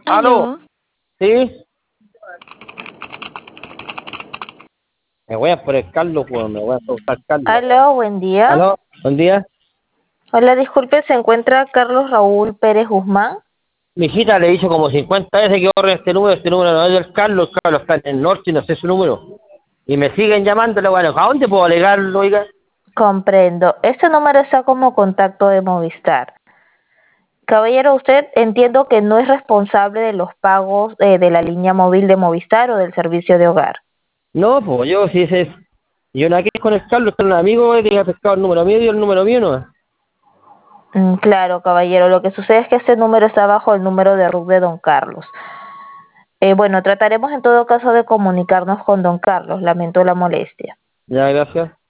¿Aló? Aló, ¿Sí? Me voy a por el Carlos, weón. Me voy a buscar Carlos, weón. aló, buen día. ¿Aló? Buen día. Hola, disculpe, ¿se encuentra Carlos Raúl Pérez Guzmán? Mi hijita le he dicho como 50 veces que borre este número no es del Carlos. Carlos está en el norte y no sé su número. Y me siguen llamándole, bueno, ¿a dónde puedo alegarlo, oiga? Comprendo. Este número está como contacto de Movistar. Caballero, usted entiendo que no es responsable de los pagos de la línea móvil de Movistar o del servicio de hogar. No, pues yo, si ese es. Yo no aquí con el Carlos, con un amigo, que ha pescado el número mío y el número mío no. Claro, caballero. Lo que sucede es que este número está bajo el número de RUC de don Carlos. Bueno, trataremos en todo caso de comunicarnos con don Carlos. Lamento la molestia. Ya, gracias.